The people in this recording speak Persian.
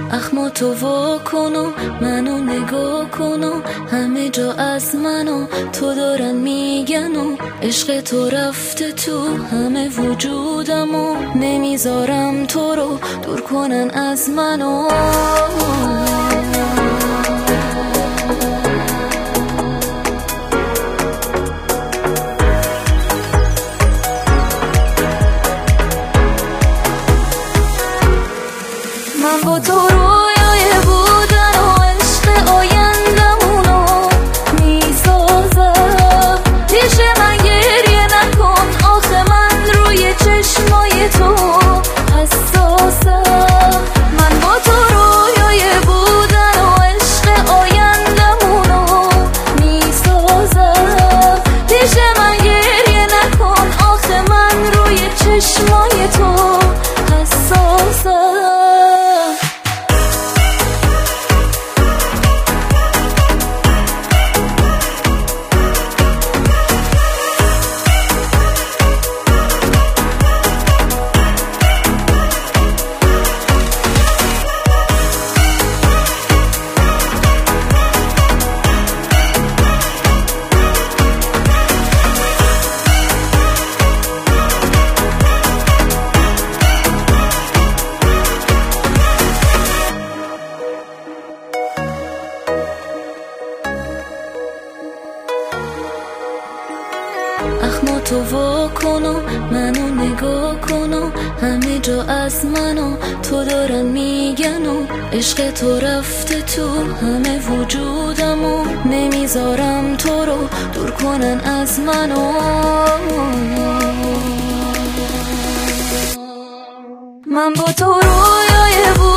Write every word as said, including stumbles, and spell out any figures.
اخماتو وا کن و منو نگاه کن و همه جا از منو تو دارن میگن و عشق تو رفته تو همه وجودم و نمیذارم تو رو دور کنن از منو. من با تو رویای بودن و عشق آیندمونو میسازم. پیش من گریه نکن آخه من روی چشمای تو حساسم. من با تو رویای بودن و عشق آیندمونو میسازم. پیش من گریه نکن آخه من روی چشمای تو حساسم. اخماتو وا کن و منو نگاه کن و همه جا از منو تو دارن میگن و عشق تو رفته تو همه وجودم و نمیذارم تو رو دور کنن از منو. من با تو رویای